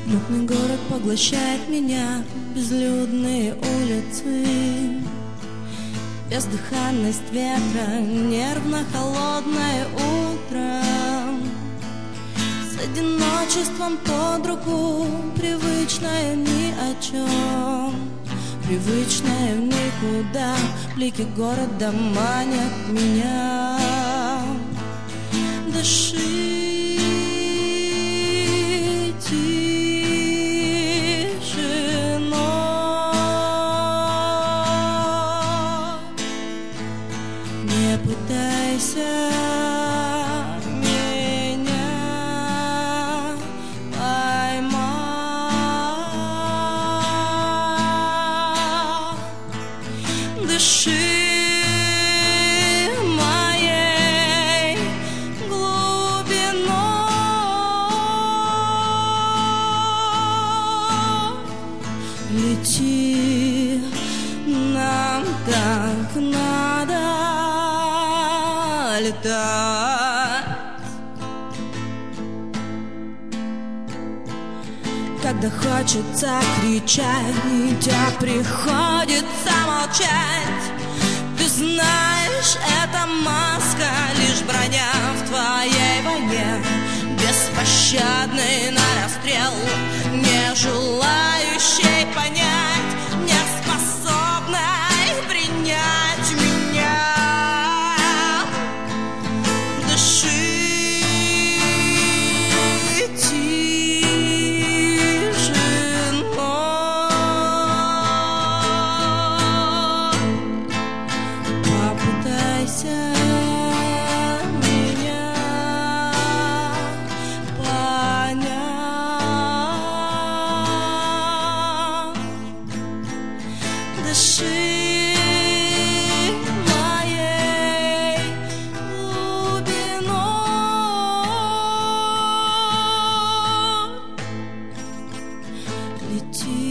Мутный город поглощает меня, безлюдные улицы, бездыханность ветра, нервно-холодное утро. С одиночеством под руку, привычное ни о чем, привычное в никуда. Блики города манят меня. Дыши тишиной, не пытайся меня поймать. Дыши моей глубиной. Лети, нам так надо летать. Когда хочется кричать, а приходится молчать. Ты знаешь, это маска, лишь броня в твоей войне. Беспощадный на расстрел, не желающий понять, не способный принять меня. Дыши попытайся меня понять. Дыши моей глубиной. Лети